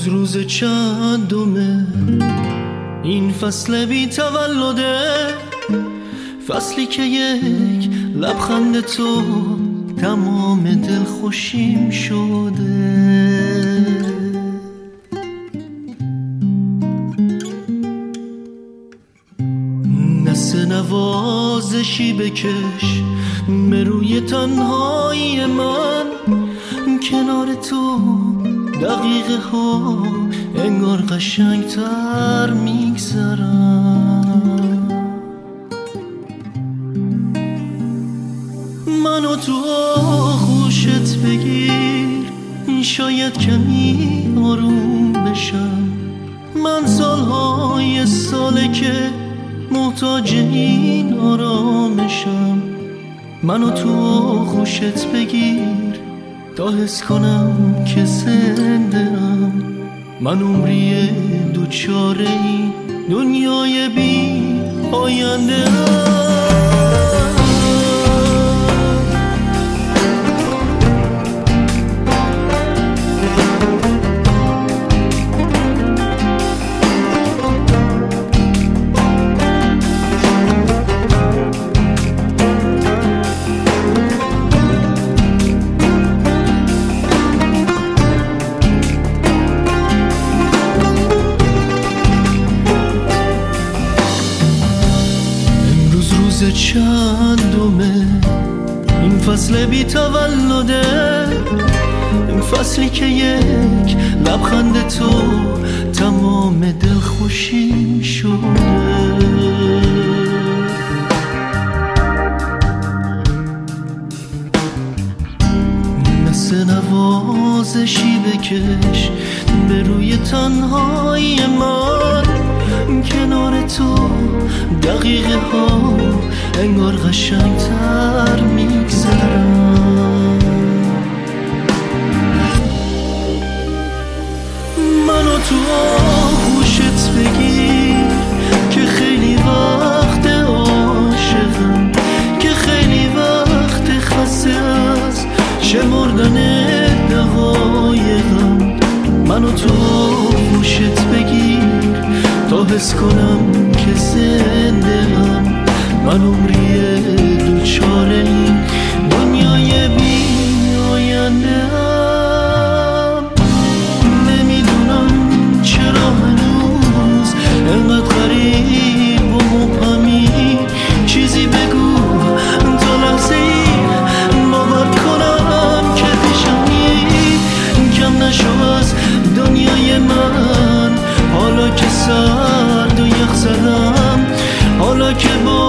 روز چندمه این فصل بی تولده، فصلی که یک لبخند تو تمام دل خوشیم شده. دست نوازشی بکش به روی تنهایی من، کنار تو دقیقه ها انگار قشنگتر میگذرن. منو تو آغوشت بگیر، شاید کمی آروم بشم. من سالهای ساله که محتاج این آرامشم. منو تو آغوشت بگیر تا حس کنم که زنده‌ام. من عمری دوچاره این دنیای بی آینده چندمه این فصل بی تولده، این فصلی که یک لبخند تو تمام دل خوشیم شده. مثل نوازشی بکش به روی تنهایی من، کنار تو دقیقه ها انگار قشنگتر میگذرن. منو تو آغوشت بگیر که خیلی وقت عاشقم، که خیلی وقت خسته از شمردن دقایقم. منو تو آغوشت بگیر تا حس کنم که زنده‌ام. من عمری دوچاره این دنیای بی آینده‌ام. نمیدونم چرا هنوز انقدر غریب و مبهمی. چیزی بگو تا لحظه‌ای باور کنم که پیشمی. کم نشو از دنیای من، حالا که سرد و یخ زدم، حالا که با